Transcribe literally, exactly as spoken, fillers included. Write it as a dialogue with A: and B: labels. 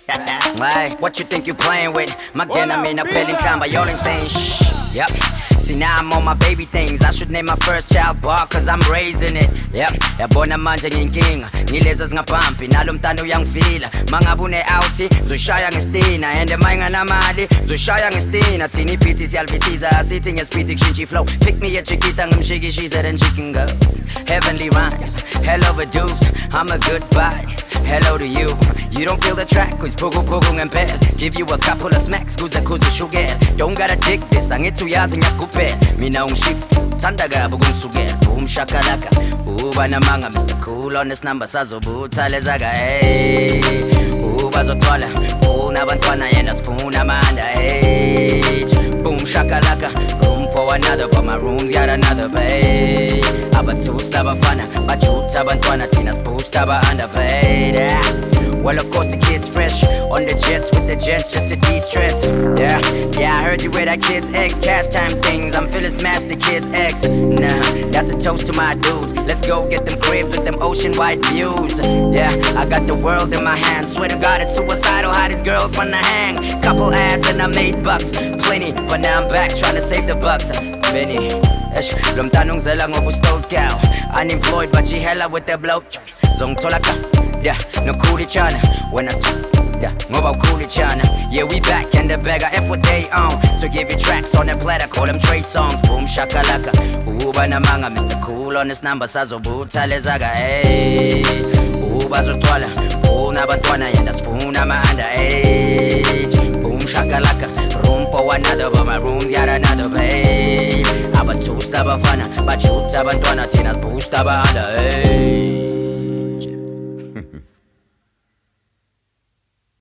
A: Why? What you think you playing with? Magana me na pelling time, but y'all ain't saying shh. Yep. See now I'm on my baby things. I should name my first child Bar, cause I'm raising it. Yep. Yabona manje nginkinga ngileza zingaphampi nalo mntana uyangifila mangabune outi zoshaya ngestina ende mayinga namali zoshaya ngestina thina ibeat siyalvitiza asithi ngespeed kushintsha flow pick me a chiquita ngimshikishise then she can go heavenly rhymes hell overdue I'm a good bye hello to you you don't feel the track cause pugu pugu ngempela give you a couple of smacks kuze kuze shugela don't gotta dig this angithuyazi ngiyakupela mina ungishift thanda kabi kungisukela boom shakalaka uba namanga Mister Cool on this number sazobutha lezaka hey uba zotwala unabantwana yena sifuna amanda age boom shakalaka room for another but my room's got another babe abasusta abafana bajutha abantwana thina sibusta aba underpaid well of course the kids fresh on the jets with the gents just to de-stress yeah yeah I heard you with that kid's ex cash time things I'm feeling smash the kid's ex nah that's a toast to my dudes let's go get them cribs with them ocean wide views yeah I got the world in my hands swear to God it's suicidal how these girls wanna hang couple ads and I made bucks plenty but now I'm back trying to save the bucks Benny Esh lo mntana ungizela ngoba stole cow unemployed but she hella with the blow zongithola ka yeah no cool chana when I yeah ngoba cool chana yeah we back in the bag I F what they own to give you tracks on the platter call them Trey songs boom shakalaka uba namanga Mister Cool on this number sazobutha lezaka hey uba zotwala unabantwana yena sifuna ama underage boom shakalaka room for another but my room's got another babe abasusta abafana bajutha abantwana thina sibusta aba underage